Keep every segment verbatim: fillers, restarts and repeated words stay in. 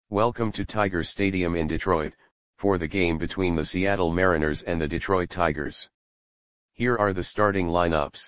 Welcome to Tiger Stadium in Detroit, for the game between the Seattle Mariners and the Detroit Tigers. Here are the starting lineups.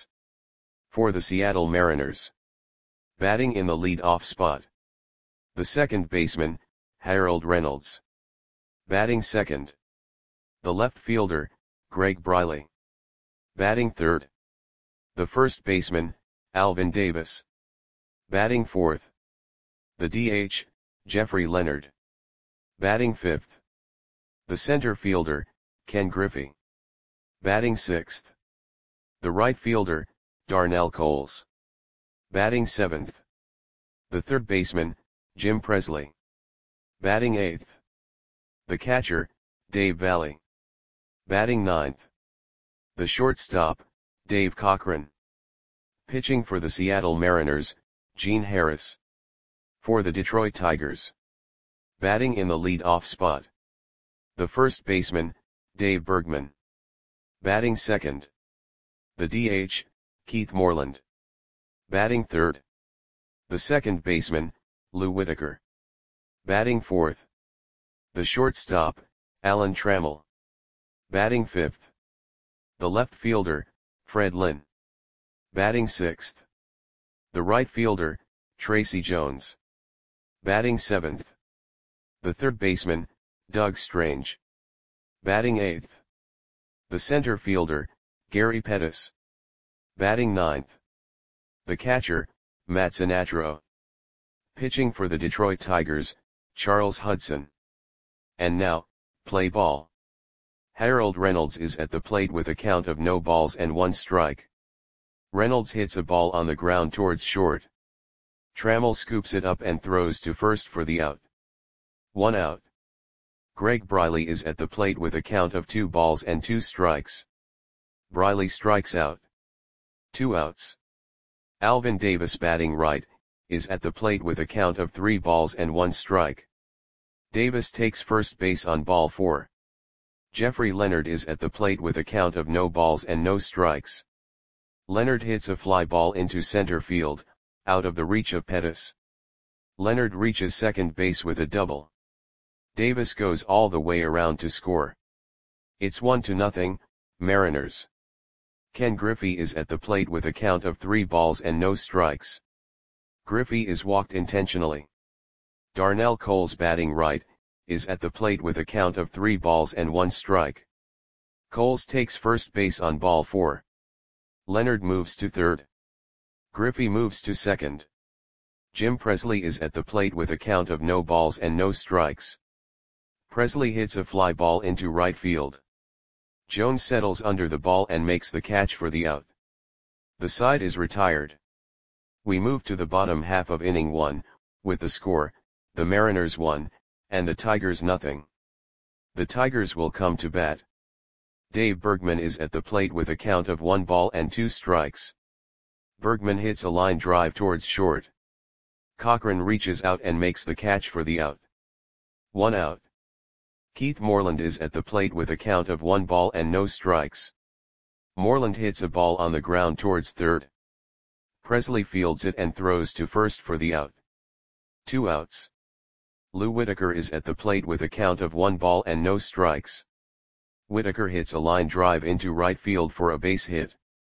For the Seattle Mariners. Batting in the lead-off spot. The second baseman, Harold Reynolds. Batting second. The left fielder, Greg Briley. Batting third. The first baseman, Alvin Davis. Batting fourth. The D H, Jeffrey Leonard. Batting fifth. The center fielder, Ken Griffey. Batting sixth. The right fielder, Darnell Coles. Batting seventh. The third baseman, Jim Presley. Batting eighth. The catcher, Dave Valle. Batting ninth. The shortstop, Dave Cochran. Pitching for the Seattle Mariners, Gene Harris. For the Detroit Tigers. Batting in the lead-off spot. The first baseman, Dave Bergman. Batting second. The D H, Keith Moreland. Batting third. The second baseman, Lou Whitaker. Batting fourth. The shortstop, Alan Trammell. Batting fifth. The left fielder, Fred Lynn. Batting sixth. The right fielder, Tracy Jones. Batting seventh. The third baseman, Doug Strange. Batting eighth. The center fielder, Gary Pettis. Batting ninth. The catcher, Matt Sinatro. Pitching for the Detroit Tigers, Charles Hudson. And now, play ball. Harold Reynolds is at the plate with a count of no balls and one strike. Reynolds hits a ball on the ground towards short. Trammell scoops it up and throws to first for the out. One out. Greg Briley is at the plate with a count of two balls and two strikes. Briley strikes out. Two outs. Alvin Davis, batting right, is at the plate with a count of three balls and one strike. Davis takes first base on ball four. Jeffrey Leonard is at the plate with a count of no balls and no strikes. Leonard hits a fly ball into center field, out of the reach of Pettis. Leonard reaches second base with a double. Davis goes all the way around to score. It's one to nothing, Mariners. Ken Griffey is at the plate with a count of three balls and no strikes. Griffey is walked intentionally. Darnell Coles, batting right, is at the plate with a count of three balls and one strike. Coles takes first base on ball four. Leonard moves to third. Griffey moves to second. Jim Presley is at the plate with a count of no balls and no strikes. Presley hits a fly ball into right field. Jones settles under the ball and makes the catch for the out. The side is retired. We move to the bottom half of inning one, with the score, the Mariners one, and the Tigers nothing. The Tigers will come to bat. Dave Bergman is at the plate with a count of one ball and two strikes. Bergman hits a line drive towards short. Cochran reaches out and makes the catch for the out. One out. Keith Moreland is at the plate with a count of one ball and no strikes. Moreland hits a ball on the ground towards third. Presley fields it and throws to first for the out. Two outs. Lou Whitaker is at the plate with a count of one ball and no strikes. Whitaker hits a line drive into right field for a base hit.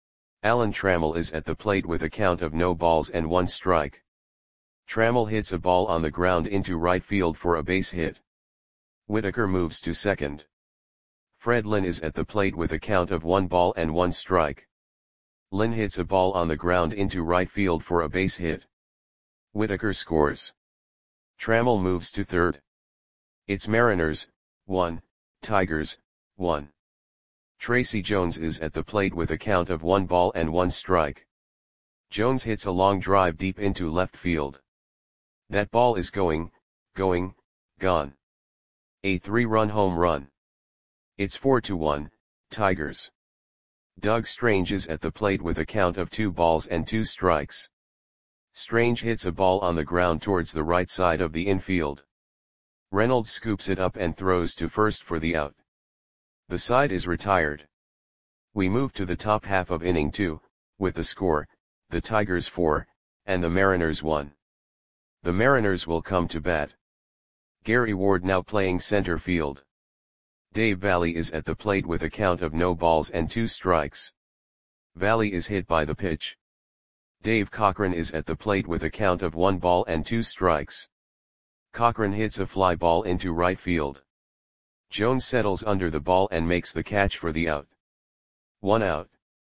Alan Trammell is at the plate with a count of no balls and one strike. Trammell hits a ball on the ground into right field for a base hit. Whitaker moves to second. Fred Lynn is at the plate with a count of one ball and one strike. Lynn hits a ball on the ground into right field for a base hit. Whitaker scores. Trammell moves to third. It's Mariners, one, Tigers, one. Tracy Jones is at the plate with a count of one ball and one strike. Jones hits a long drive deep into left field. That ball is going, going, gone. A three-run home run. It's four to one, Tigers. Doug Strange is at the plate with a count of two balls and two strikes. Strange hits a ball on the ground towards the right side of the infield. Reynolds scoops it up and throws to first for the out. The side is retired. We move to the top half of inning two, with the score, the Tigers four, and the Mariners one. The Mariners will come to bat. Gary Ward now playing center field. Dave Valle is at the plate with a count of no balls and two strikes. Valle is hit by the pitch. Dave Cochran is at the plate with a count of one ball and two strikes. Cochran hits a fly ball into right field. Jones settles under the ball and makes the catch for the out. One out.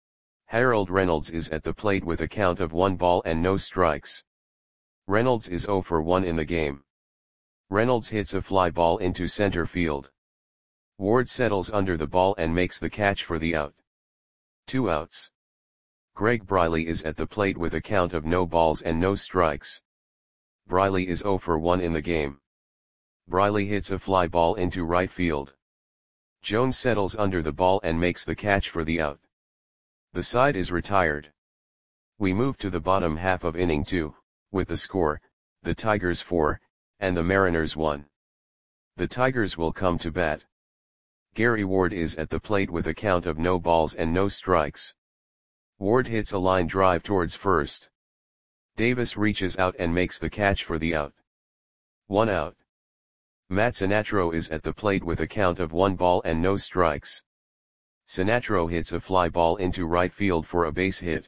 Harold Reynolds is at the plate with a count of one ball and no strikes. Reynolds is zero for one in the game. Reynolds hits a fly ball into center field. Ward settles under the ball and makes the catch for the out. Two outs. Greg Briley is at the plate with a count of no balls and no strikes. Briley is zero for one in the game. Briley hits a fly ball into right field. Jones settles under the ball and makes the catch for the out. The side is retired. We move to the bottom half of inning two, with the score, the Tigers four, and the Mariners one. The Tigers will come to bat. Gary Ward is at the plate with a count of no balls and no strikes. Ward hits a line drive towards first. Davis reaches out and makes the catch for the out. One out. Matt Sinatro is at the plate with a count of one ball and no strikes. Sinatro hits a fly ball into right field for a base hit.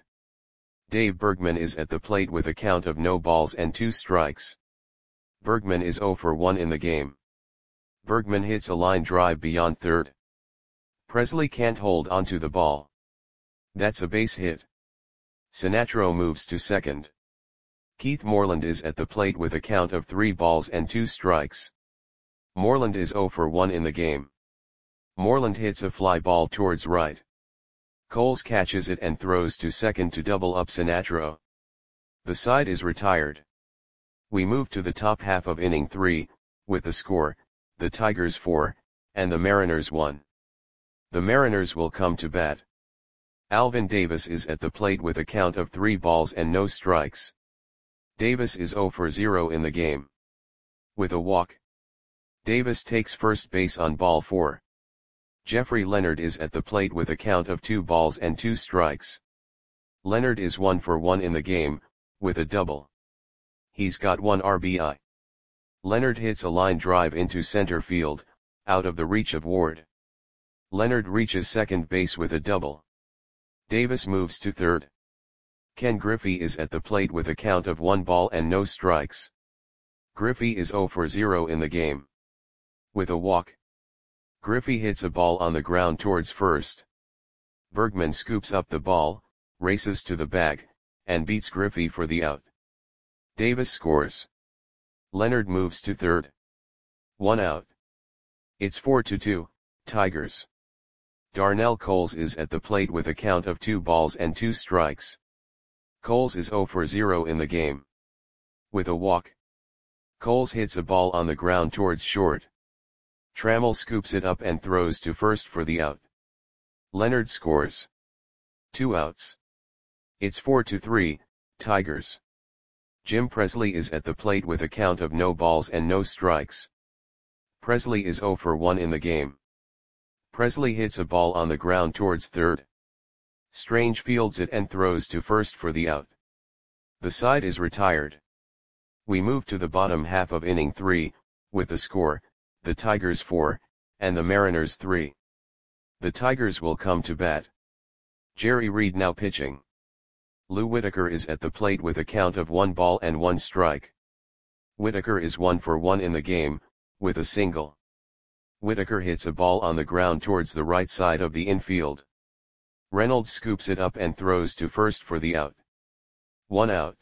Dave Bergman is at the plate with a count of no balls and two strikes. Bergman is zero for one in the game. Bergman hits a line drive beyond third. Presley can't hold onto the ball. That's a base hit. Sinatro moves to second. Keith Moreland is at the plate with a count of three balls and two strikes. Moreland is zero for one in the game. Moreland hits a fly ball towards right. Coles catches it and throws to second to double up Sinatro. The side is retired. We move to the top half of inning three, with the score, the Tigers four, and the Mariners one. The Mariners will come to bat. Alvin Davis is at the plate with a count of three balls and no strikes. Davis is zero for zero in the game. With a walk. Davis takes first base on ball four. Jeffrey Leonard is at the plate with a count of two balls and two strikes. Leonard is one for one in the game, with a double. He's got one R B I. Leonard hits a line drive into center field, out of the reach of Ward. Leonard reaches second base with a double. Davis moves to third. Ken Griffey is at the plate with a count of one ball and no strikes. Griffey is zero for zero in the game. With a walk. Griffey hits a ball on the ground towards first. Bergman scoops up the ball, races to the bag, and beats Griffey for the out. Davis scores. Leonard moves to third. One out. It's four to two, Tigers. Darnell Coles is at the plate with a count of two balls and two strikes. Coles is zero for zero in the game. With a walk. Coles hits a ball on the ground towards short. Trammell scoops it up and throws to first for the out. Leonard scores. Two outs. It's four to three, Tigers. Jim Presley is at the plate with a count of no balls and no strikes. Presley is zero for one in the game. Presley hits a ball on the ground towards third. Strange fields it and throws to first for the out. The side is retired. We move to the bottom half of inning three, with the score, the Tigers four, and the Mariners three. The Tigers will come to bat. Jerry Reed now pitching. Lou Whitaker is at the plate with a count of one ball and one strike. Whitaker is one for one in the game, with a single. Whitaker hits a ball on the ground towards the right side of the infield. Reynolds scoops it up and throws to first for the out. One out.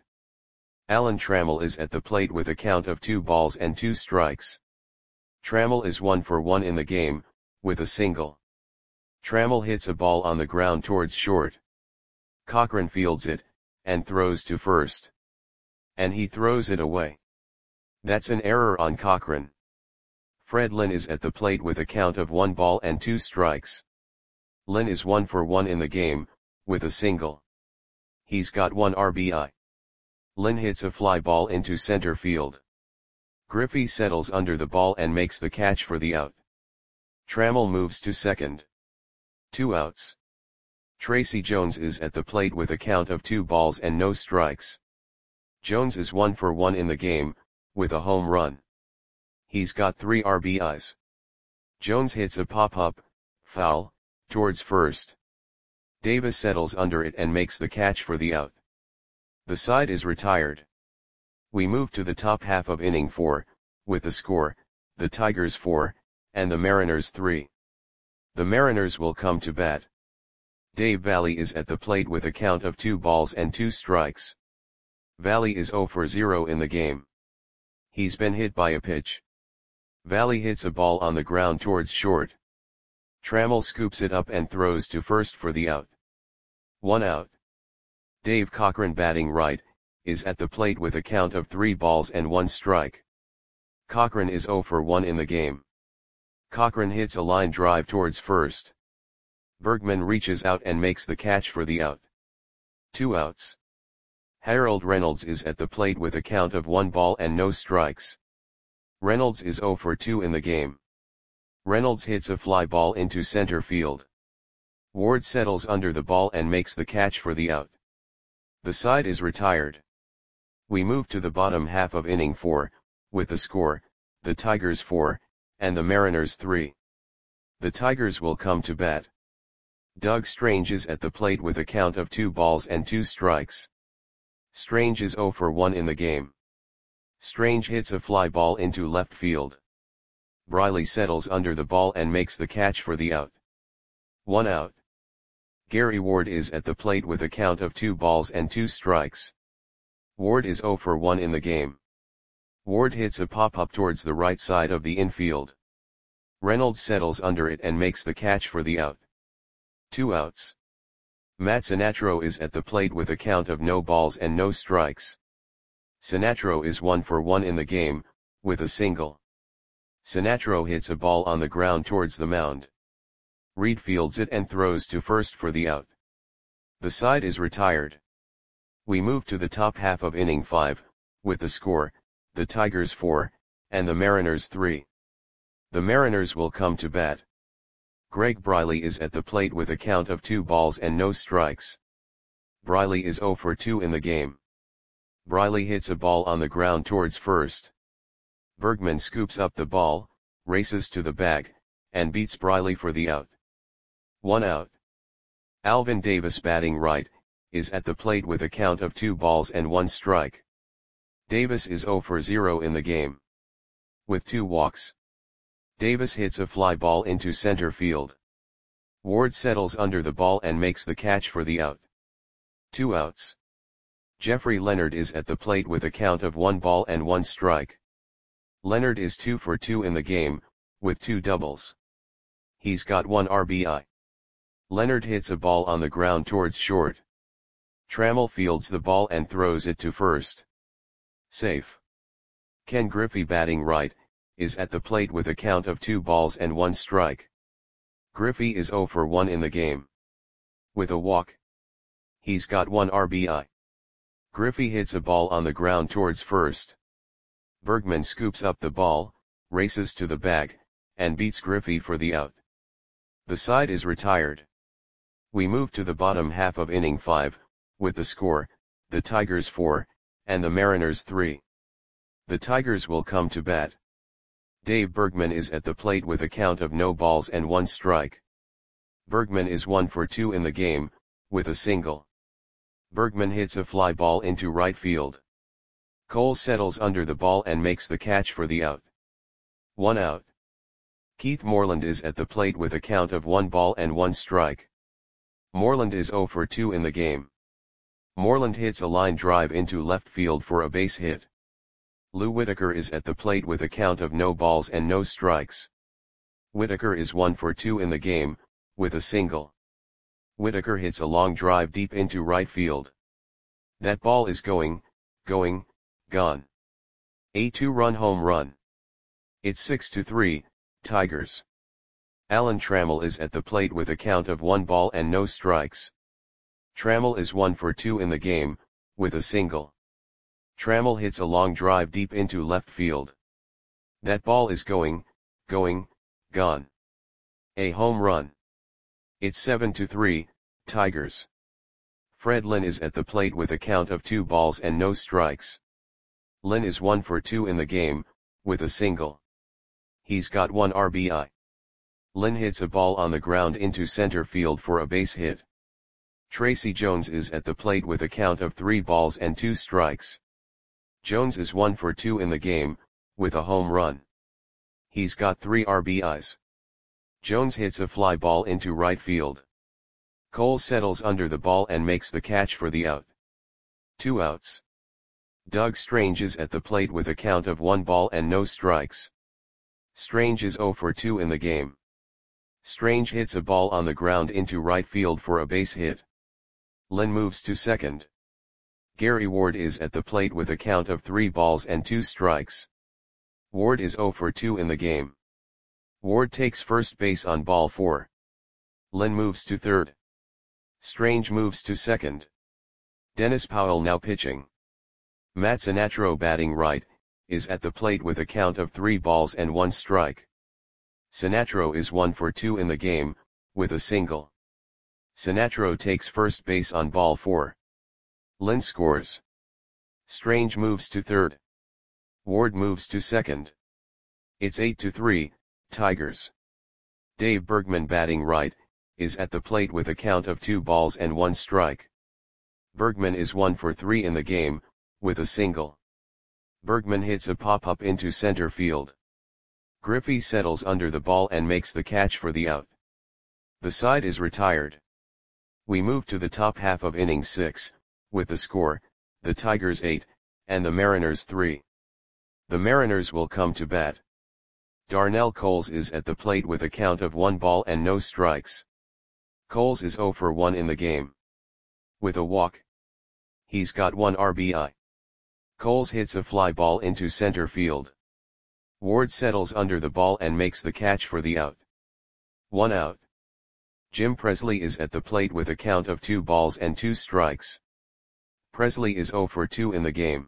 Alan Trammell is at the plate with a count of two balls and two strikes. Trammell is one for one in the game, with a single. Trammell hits a ball on the ground towards short. Cochran fields it, and throws to first. And he throws it away. That's an error on Cochran. Fred Lynn is at the plate with a count of one ball and two strikes. Lynn is one for one in the game, with a single. He's got one R B I. Lynn hits a fly ball into center field. Griffey settles under the ball and makes the catch for the out. Trammell moves to second. Two outs. Tracy Jones is at the plate with a count of two balls and no strikes. Jones is one for one in the game, with a home run. He's got three R B Is. Jones hits a pop-up, foul, towards first. Davis settles under it and makes the catch for the out. The side is retired. We move to the top half of inning four, with the score, the Tigers four, and the Mariners three. The Mariners will come to bat. Dave Valle is at the plate with a count of two balls and two strikes. Valle is zero for zero in the game. He's been hit by a pitch. Valle hits a ball on the ground towards short. Trammell scoops it up and throws to first for the out. One out. Dave Cochran, batting right, is at the plate with a count of three balls and one strike. Cochran is zero for one in the game. Cochran hits a line drive towards first. Bergman reaches out and makes the catch for the out. Two outs. Harold Reynolds is at the plate with a count of one ball and no strikes. Reynolds is zero for two in the game. Reynolds hits a fly ball into center field. Ward settles under the ball and makes the catch for the out. The side is retired. We move to the bottom half of inning four, with the score, the Tigers four, and the Mariners three. The Tigers will come to bat. Doug Strange is at the plate with a count of two balls and two strikes. Strange is zero for one in the game. Strange hits a fly ball into left field. Briley settles under the ball and makes the catch for the out. One out. Gary Ward is at the plate with a count of two balls and two strikes. Ward is zero for one in the game. Ward hits a pop-up towards the right side of the infield. Reynolds settles under it and makes the catch for the out. Two outs. Matt Sinatro is at the plate with a count of no balls and no strikes. Sinatro is one for one in the game, with a single. Sinatro hits a ball on the ground towards the mound. Reed fields it and throws to first for the out. The side is retired. We move to the top half of inning five, with the score, the Tigers four, and the Mariners three. The Mariners will come to bat. Greg Briley is at the plate with a count of two balls and no strikes. Briley is zero for two in the game. Briley hits a ball on the ground towards first. Bergman scoops up the ball, races to the bag, and beats Briley for the out. One out. Alvin Davis, batting right, is at the plate with a count of two balls and one strike. Davis is zero for zero in the game. With two walks. Davis hits a fly ball into center field. Ward settles under the ball and makes the catch for the out. Two outs. Jeffrey Leonard is at the plate with a count of one ball and one strike. Leonard is two for two in the game, with two doubles. He's got one R B I. Leonard hits a ball on the ground towards short. Trammell fields the ball and throws it to first. Safe. Ken Griffey, batting right, is at the plate with a count of two balls and one strike. Griffey is zero for one in the game. With a walk. He's got one R B I. Griffey hits a ball on the ground towards first. Bergman scoops up the ball, races to the bag, and beats Griffey for the out. The side is retired. We move to the bottom half of inning five, with the score, the Tigers four, and the Mariners three. The Tigers will come to bat. Dave Bergman is at the plate with a count of no balls and one strike. Bergman is one for two in the game, with a single. Bergman hits a fly ball into right field. Cole settles under the ball and makes the catch for the out. One out. Keith Moreland is at the plate with a count of one ball and one strike. Moreland is zero for two in the game. Moreland hits a line drive into left field for a base hit. Lou Whitaker is at the plate with a count of no balls and no strikes. Whitaker is one for two in the game, with a single. Whitaker hits a long drive deep into right field. That ball is going, going, gone. A two-run home run. It's six to three, Tigers. Alan Trammell is at the plate with a count of one ball and no strikes. Trammell is one for two in the game, with a single. Trammell hits a long drive deep into left field. That ball is going, going, gone. A home run. It's seven to three, Tigers. Fred Lynn is at the plate with a count of two balls and no strikes. Lynn is one for two in the game, with a single. He's got one R B I. Lynn hits a ball on the ground into center field for a base hit. Tracy Jones is at the plate with a count of three balls and two strikes. Jones is one for two in the game, with a home run. He's got three R B Is. Jones hits a fly ball into right field. Cole settles under the ball and makes the catch for the out. Two outs. Doug Strange is at the plate with a count of one ball and no strikes. Strange is zero for two in the game. Strange hits a ball on the ground into right field for a base hit. Lynn moves to second. Gary Ward is at the plate with a count of three balls and two strikes. Ward is zero for two in the game. Ward takes first base on ball four. Lynn moves to third. Strange moves to second. Dennis Powell now pitching. Matt Sinatro batting right, is at the plate with a count of three balls and one strike. Sinatro is one for two in the game, with a single. Sinatro takes first base on ball four. Lynn scores. Strange moves to third. Ward moves to second. It's eight to three, Tigers. Dave Bergman batting right, is at the plate with a count of two balls and one strike. Bergman is one for three in the game, with a single. Bergman hits a pop-up into center field. Griffey settles under the ball and makes the catch for the out. The side is retired. We move to the top half of inning six, with the score, the Tigers eight, and the Mariners three. The Mariners will come to bat. Darnell Coles is at the plate with a count of one ball and no strikes. Coles is zero for one in the game. With a walk. He's got one R B I. Coles hits a fly ball into center field. Ward settles under the ball and makes the catch for the out. One out. Jim Presley is at the plate with a count of two balls and two strikes. Presley is zero for two in the game.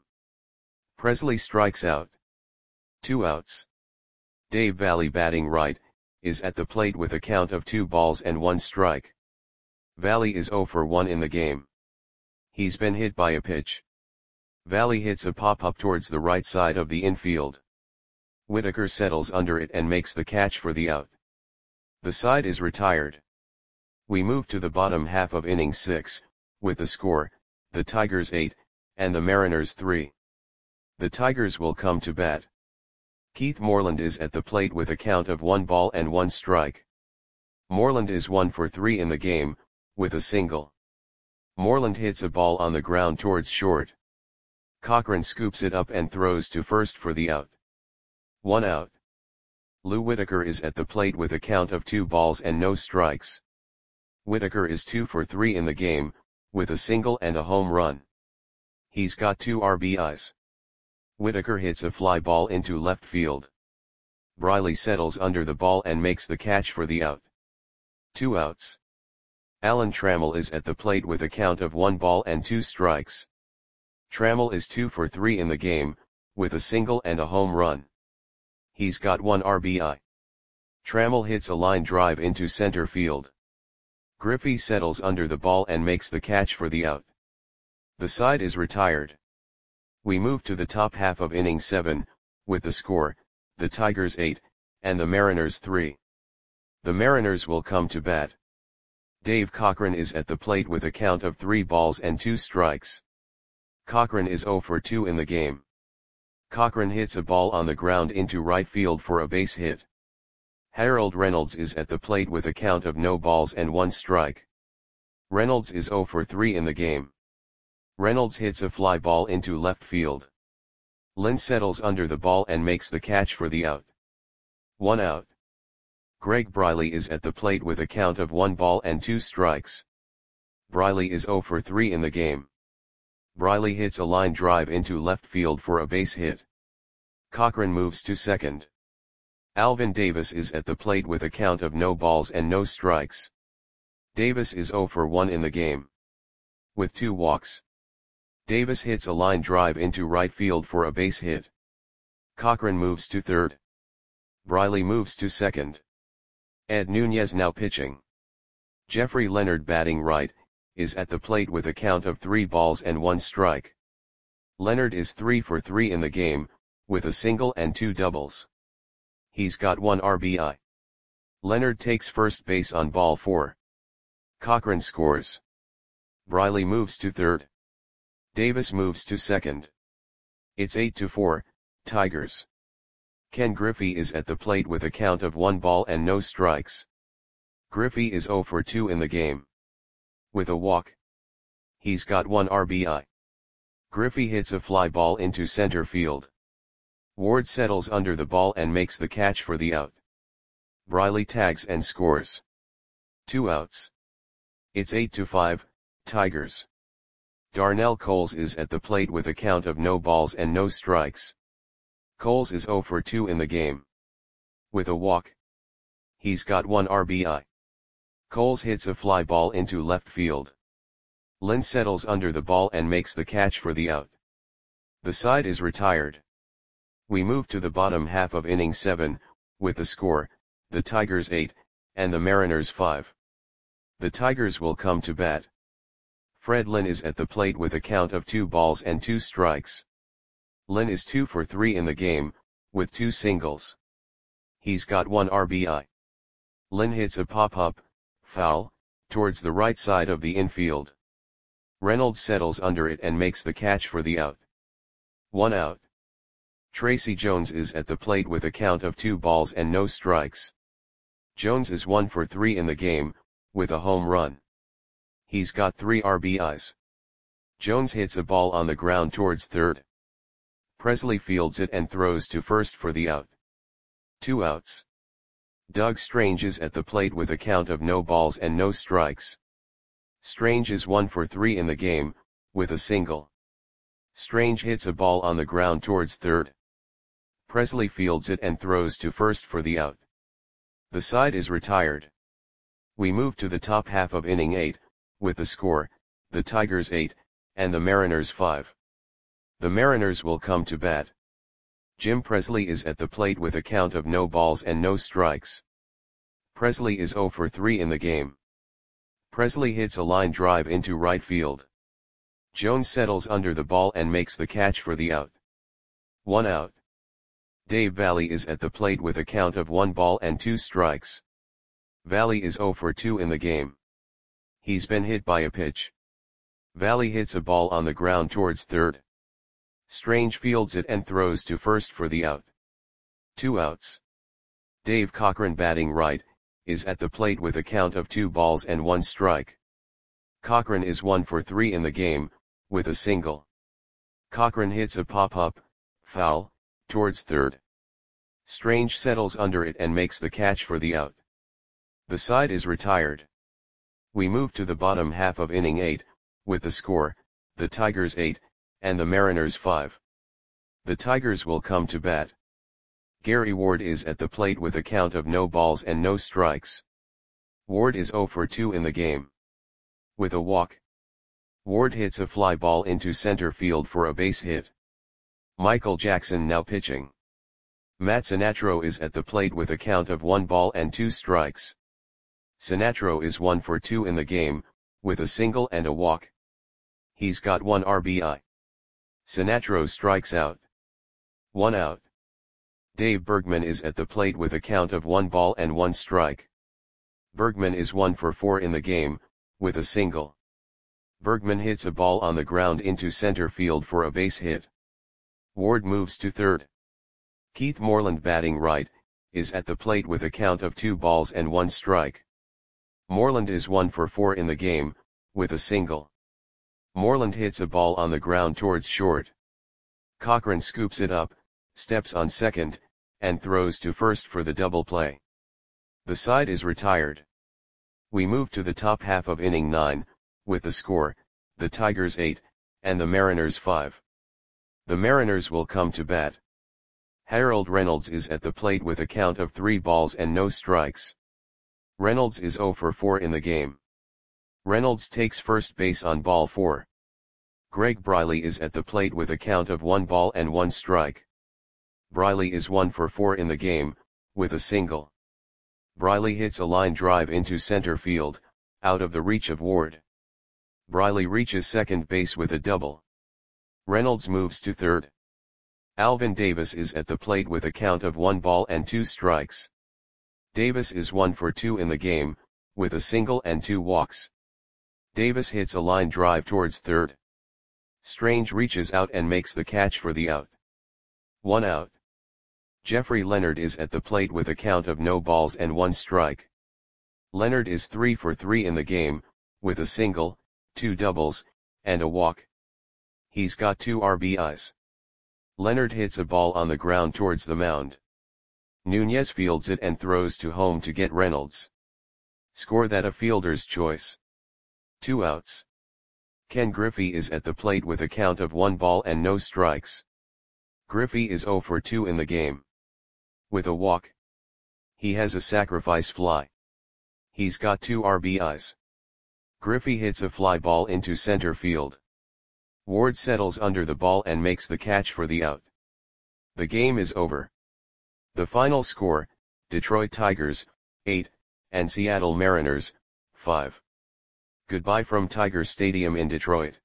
Presley strikes out. Two outs. Dave Valley batting right, is at the plate with a count of two balls and one strike. Valley is zero for one in the game. He's been hit by a pitch. Valley hits a pop-up towards the right side of the infield. Whitaker settles under it and makes the catch for the out. The side is retired. We move to the bottom half of inning six, with the score, the Tigers eight, and the Mariners three. The Tigers will come to bat. Keith Moreland is at the plate with a count of one ball and one strike. Moreland is one for three in the game, with a single. Moreland hits a ball on the ground towards short. Cochran scoops it up and throws to first for the out. One out. Lou Whitaker is at the plate with a count of two balls and no strikes. Whitaker is two for three in the game, with a single and a home run. He's got two R B Is. Whitaker hits a fly ball into left field. Briley settles under the ball and makes the catch for the out. Two outs. Alan Trammell is at the plate with a count of one ball and two strikes. Trammell is two for three in the game, with a single and a home run. He's got one R B I. Trammell hits a line drive into center field. Griffey settles under the ball and makes the catch for the out. The side is retired. We move to the top half of inning seven, with the score, the Tigers eight, and the Mariners three. The Mariners will come to bat. Dave Cochran is at the plate with a count of three balls and two strikes. Cochran is zero for two in the game. Cochran hits a ball on the ground into right field for a base hit. Harold Reynolds is at the plate with a count of no balls and one strike. Reynolds is zero for three in the game. Reynolds hits a fly ball into left field. Lynn settles under the ball and makes the catch for the out. One out. Greg Briley is at the plate with a count of one ball and two strikes. Briley is zero for three in the game. Briley hits a line drive into left field for a base hit. Cochran moves to second. Alvin Davis is at the plate with a count of no balls and no strikes. Davis is zero for one in the game. With two walks. Davis hits a line drive into right field for a base hit. Cochran moves to third. Briley moves to second. Ed Nunez now pitching. Jeffrey Leonard batting right, is at the plate with a count of three balls and one strike. Leonard is three for three in the game, with a single and two doubles. He's got one R B I. Leonard takes first base on ball four. Cochran scores. Briley moves to third. Davis moves to second. It's eight to four, Tigers. Ken Griffey is at the plate with a count of one ball and no strikes. Griffey is zero for two in the game. With a walk. He's got one R B I. Griffey hits a fly ball into center field. Ward settles under the ball and makes the catch for the out. Briley tags and scores. Two outs. It's eight to five, Tigers. Darnell Coles is at the plate with a count of no balls and no strikes. Coles is zero for two in the game. With a walk. He's got one R B I. Coles hits a fly ball into left field. Lynn settles under the ball and makes the catch for the out. The side is retired. We move to the bottom half of inning seven, with the score, the Tigers eight, and the Mariners five. The Tigers will come to bat. Fred Lynn is at the plate with a count of two balls and two strikes. Lynn is two for three in the game, with two singles. He's got one R B I. Lynn hits a pop-up, foul, towards the right side of the infield. Reynolds settles under it and makes the catch for the out. One out. Tracy Jones is at the plate with a count of two balls and no strikes. Jones is one for three in the game, with a home run. He's got three R B Is. Jones hits a ball on the ground towards third. Presley fields it and throws to first for the out. Two outs. Doug Strange is at the plate with a count of no balls and no strikes. Strange is one for three in the game, with a single. Strange hits a ball on the ground towards third. Presley fields it and throws to first for the out. The side is retired. We move to the top half of inning eight, with the score, the Tigers eight, and the Mariners five. The Mariners will come to bat. Jim Presley is at the plate with a count of no balls and no strikes. Presley is zero for three in the game. Presley hits a line drive into right field. Jones settles under the ball and makes the catch for the out. One out. Dave Valley is at the plate with a count of one ball and two strikes. Valley is zero for two in the game. He's been hit by a pitch. Valley hits a ball on the ground towards third. Strange fields it and throws to first for the out. Two outs. Dave Cochran, batting right, is at the plate with a count of two balls and one strike. Cochran is one for three in the game, with a single. Cochran hits a pop-up, foul, towards third. Strange settles under it and makes the catch for the out. The side is retired. We move to the bottom half of inning eight, with the score, the Tigers eight, and the Mariners five. The Tigers will come to bat. Gary Ward is at the plate with a count of no balls and no strikes. Ward is zero for two in the game. With a walk. Ward hits a fly ball into center field for a base hit. Michael Jackson now pitching. Matt Sinatro is at the plate with a count of one ball and two strikes. Sinatro is one for two in the game, with a single and a walk. He's got one R B I. Sinatro strikes out. One out. Dave Bergman is at the plate with a count of one ball and one strike. Bergman is one for four in the game, with a single. Bergman hits a ball on the ground into center field for a base hit. Ward moves to third. Keith Moreland, batting right, is at the plate with a count of two balls and one strike. Moreland is one for four in the game, with a single. Moreland hits a ball on the ground towards short. Cochran scoops it up, steps on second, and throws to first for the double play. The side is retired. We move to the top half of inning nine, with the score, the Tigers eight, and the Mariners five. The Mariners will come to bat. Harold Reynolds is at the plate with a count of three balls and no strikes. Reynolds is zero for four in the game. Reynolds takes first base on ball four. Greg Briley is at the plate with a count of one ball and one strike. Briley is one for four in the game, with a single. Briley hits a line drive into center field, out of the reach of Ward. Briley reaches second base with a double. Reynolds moves to third. Alvin Davis is at the plate with a count of one ball and two strikes. Davis is one for two in the game, with a single and two walks. Davis hits a line drive towards third. Strange reaches out and makes the catch for the out. One out. Jeffrey Leonard is at the plate with a count of no balls and one strike. Leonard is three for three in the game, with a single, two doubles, and a walk. He's got two R B Is. Leonard hits a ball on the ground towards the mound. Nunez fields it and throws to home to get Reynolds. Score that a fielder's choice. Two outs. Ken Griffey is at the plate with a count of one ball and no strikes. Griffey is zero for two in the game. With a walk. He has a sacrifice fly. He's got two R B Is. Griffey hits a fly ball into center field. Ward settles under the ball and makes the catch for the out. The game is over. The final score, Detroit Tigers, eight, and Seattle Mariners, five. Goodbye from Tiger Stadium in Detroit.